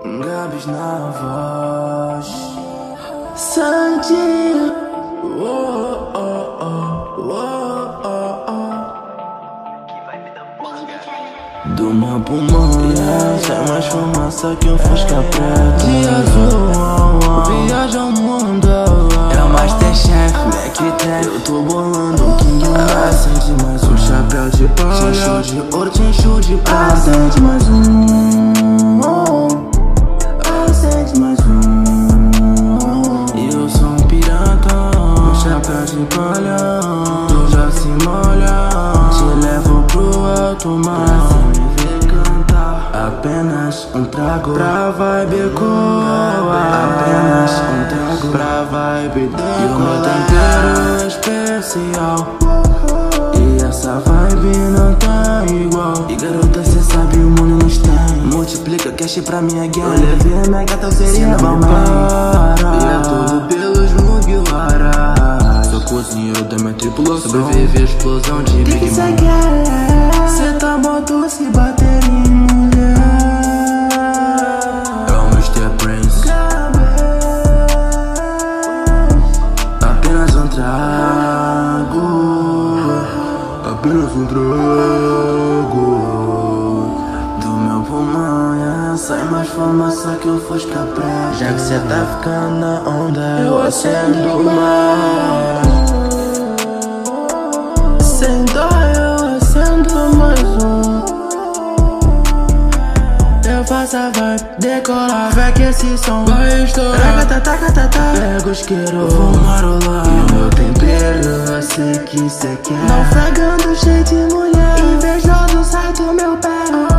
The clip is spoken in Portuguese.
Gabs na voz. Sandy. Oh, oh, oh, oh, oh, oh. Do meu pulmão, sai mais fumaça que um Fusca preto. De azul, viaja ao mundo. É o Masterchef, Mac-Tech. Eu tô bolando o King acende mais um chapéu de palha. Te encho de ouro, te encho de prata. Acende mais acende mais e eu sou um pirata. Um chapéu de palha, tu já se molha. Te levo pro alto mar, me ver cantar. Apenas um trago pra vibe coa. Apenas um trago pra vibe decolar. E o meu tempero é especial, e essa vibe não tá igual. E garota, cê sabe, o mundo nos tem. Multiplica cash pra minha gang. Eu levei a minha gata, eu seria meu para. E é tudo pelos Mugiwara. Sou cozinheiro da minha tripulação. Sobrevive a explosão de Big Cê Man. quer? Cê tá morto se bater em mulher. É o Mr. Prince. Apenas um trago. Apenas um trago. Do meu pulmão, sai mais fumaça que eu Fusca preto. Já que cê tá ficando na onda, eu acendo mais. Sem dó eu acendo mais um. Eu faço a vibe decolar, vai que esse som vai estourar. Pega o isqueiro, vou marolar. E o meu tempero, eu sei que cê quer. Naufragando cheio de mulher, invejoso sai do meu pé.